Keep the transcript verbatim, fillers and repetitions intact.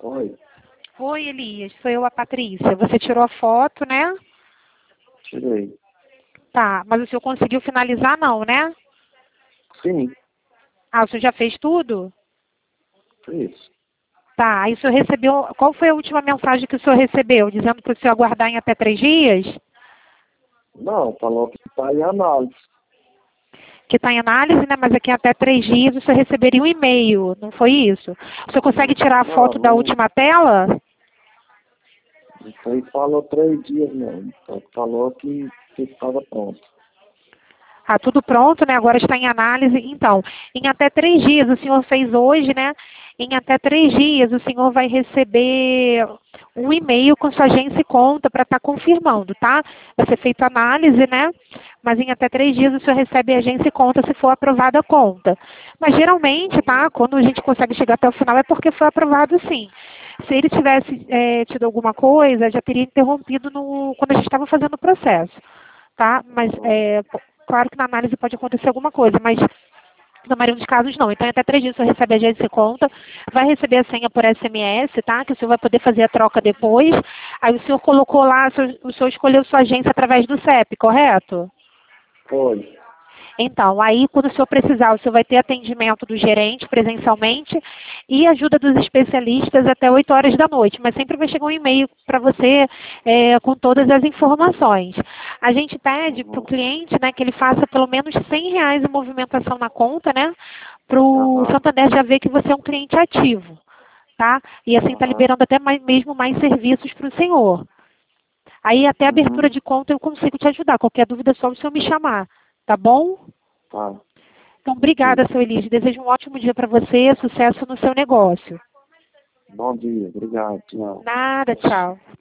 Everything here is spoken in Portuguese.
Oi, Oi, Elias, sou eu, a Patrícia. Você tirou a foto, né? tirei. Tá, mas o senhor conseguiu finalizar não, né? Sim, Ah, o senhor já fez tudo? isso. Tá, aí o senhor recebeu... Qual foi a última mensagem que o senhor recebeu? Dizendo para o senhor aguardar em até três dias? Não, falou que está em análise. Que está em análise, né? Mas aqui em até três dias o senhor receberia um e-mail, não foi isso? O senhor consegue tirar a Não, foto da não, última tela? não foi, falou três dias não. Só falou que que estava pronto. Ah, tudo pronto, né? Agora está em análise. Então, em até três dias, o senhor fez hoje, né? Em até três dias, o senhor vai receber um e-mail com sua agência e conta para estar confirmando, tá? Vai ser feita análise, né? Mas em até três dias o senhor recebe a agência e conta se for aprovada a conta. Mas geralmente, tá? Quando a gente consegue chegar até o final é porque foi aprovado sim. Se ele tivesse é, tido alguma coisa, já teria interrompido no, quando a gente estava fazendo o processo, tá? Mas é, claro que na análise pode acontecer alguma coisa, mas na maioria dos casos não. Então, em até três dias o senhor recebe a agência e conta, vai receber a senha por S M S, tá? Que o senhor vai poder fazer a troca depois. Aí o senhor colocou lá, o senhor, o senhor escolheu sua agência através do C E P, correto? Foi. Então, aí quando o senhor precisar, o senhor vai ter atendimento do gerente presencialmente e ajuda dos especialistas até oito horas da noite, mas sempre vai chegar um e-mail para você é, com todas as informações. A gente pede para o Uhum. cliente, né, que ele faça pelo menos cem reais em movimentação na conta, né, para o Aham, Santander já ver que você é um cliente ativo, tá? E assim está aham, liberando até mais, mesmo mais serviços para o senhor. Aí até a abertura uhum. de conta eu consigo te ajudar. Qualquer dúvida é só o senhor me chamar, tá bom? Tá, Então, ok. obrigada, seu Elias. Desejo um ótimo dia para você, sucesso no seu negócio. Bom dia, obrigado, tchau. Nada, tchau.